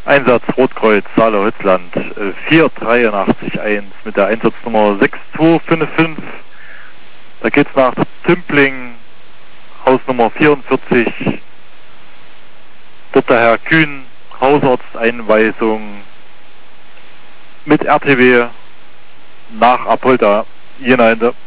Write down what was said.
Einsatz Rotkreuz, Saale-Holzland, 4881 mit der Einsatznummer 6255. Da geht's nach Tümpling, Hausnummer 44. Dort der Herr Kühn, Hausarzteinweisung mit RTW nach Apolda, Jena in der